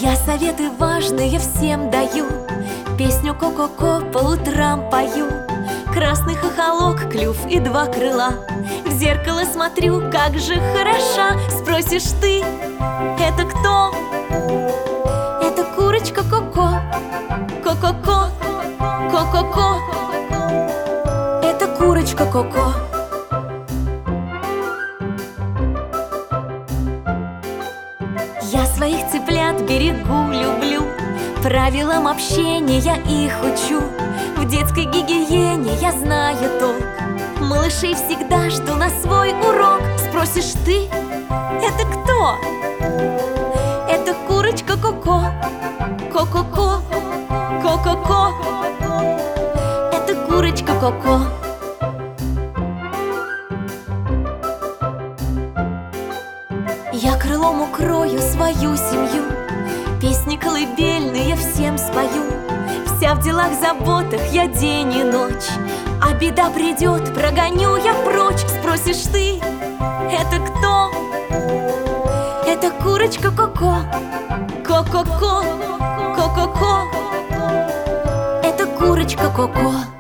Я советы важные всем даю, песню ко-ко-ко по утрам пою. Красный хохолок, клюв и два крыла. В зеркало смотрю, как же хороша. Спросишь ты, это кто? Это курочка Ко-ко. Ко-ко-ко, ко-ко-ко. Это курочка Ко-ко. Я своих цыплят берегу, люблю, правилам общения их учу. В детской гигиене я знаю толк, малышей всегда жду на свой урок. Спросишь ты, это кто? Это курочка Ко-ко. Ко-ко-ко, ко-ко-ко. Это курочка Ко-ко. Я крылом укрою свою семью, песни колыбельные всем спою. Вся в делах, заботах я день и ночь, а беда придет, прогоню я прочь. Спросишь ты, это кто? Это курочка Ко-ко. Ко-ко-ко, ко-ко-ко. Это курочка Ко-ко.